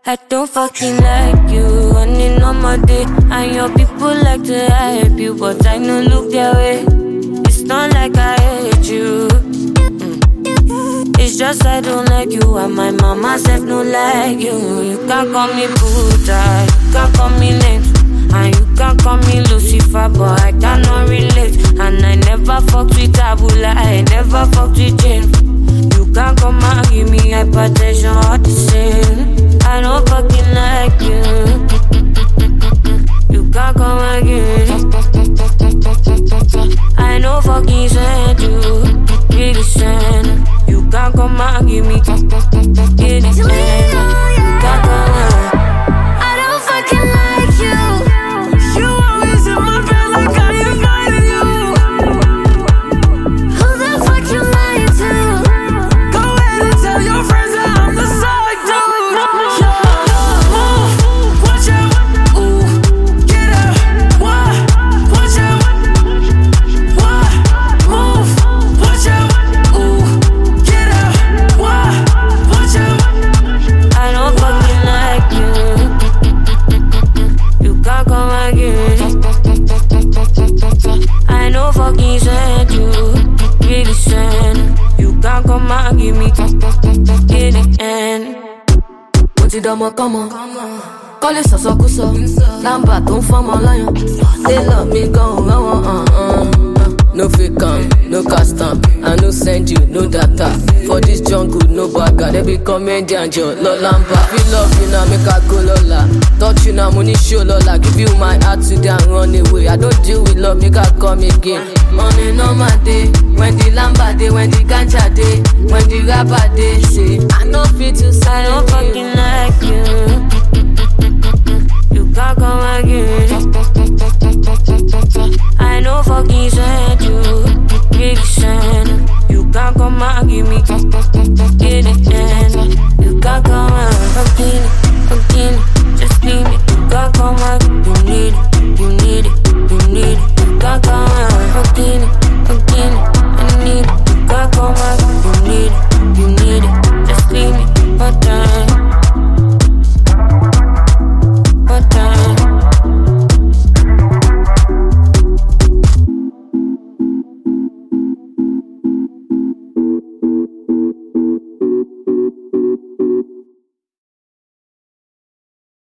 I don't fucking like you, running on my day. And your people like to hype you, but I no look their way. It's not like I hate you. It's just I don't like you, and my mama said no like you. You can't call me Buddha, you can't call me names, and you can't call me Lucifer, but I cannot relate. And I never fucked with Abula, I never fucked with James. You can't come and give me hypertension all the same. I don't fucking like you. You can't come and give me. I know fucking send you. Really send. You can't come and give me. Get it, send. You can't come and. I don't fucking like you. You always in my bed like I invited you. Who the fuck you lying to? Go ahead and tell your friends that I'm the side dude. Watch out, ooh, get up, what? Watch out, what? Move, watch out, ooh, get up, what? Watch out. I don't fucking like you. You can't come and give me. I know fucking send you. Really send. You can't come and give me. Get it end. Ti dọmọ kọ́mọ, kọ́lé sọ̀sọ́kúsọ, lámbà tó ń fọ́mọ lọ́yàn. Tailor mi gan ò rán. No fake am, no cast am, I no send you, no data. For this jungle, no bagger, they be comedian Joe, Lolamba. Feel love you now, make I go Lola. Touch you now, money show Lola. Give you my heart today and run away. I don't deal with love, make I come again. Money no my day, when the lamba day, when the ganja day, when the rapper day, say I no fit to I sign don't fucking like you.